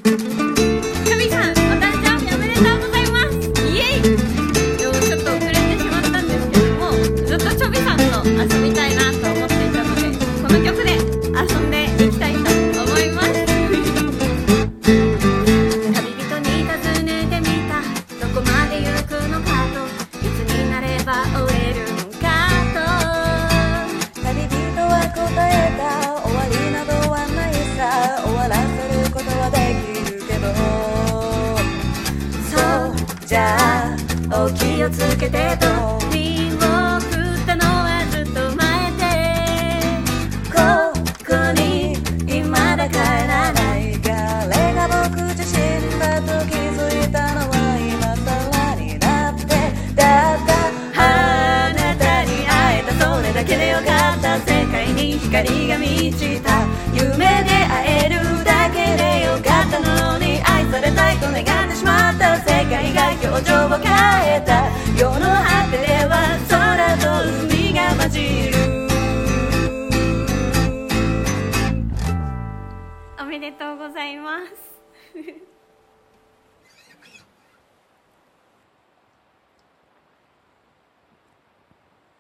チョビさん、お誕生日おめでとうございます。イエイ。ちょっと遅れてしまったんですけども、ずっとチョビさんと遊びたいなと思っていたので、この曲で遊んでいきたいと思います。旅人に尋ねてみた、どこまで行くのかと、いつになれば終えるのかと。 旅人は答えた、終わりなどはないさ、終わらせることはできるけど、そうじゃあお気をつけてと見送ったのはずっと前で、 ここに未だ帰らない。彼が僕自身だと気づいたのは今更になって、だったあなたに会えた、それだけでよかった。世界に光が満ちた、夢で会えるだけでよかったのに、愛されたいと願ってしまった。世界が表情を変えた、世の果てでは空と海が混じる。おめでとうございます。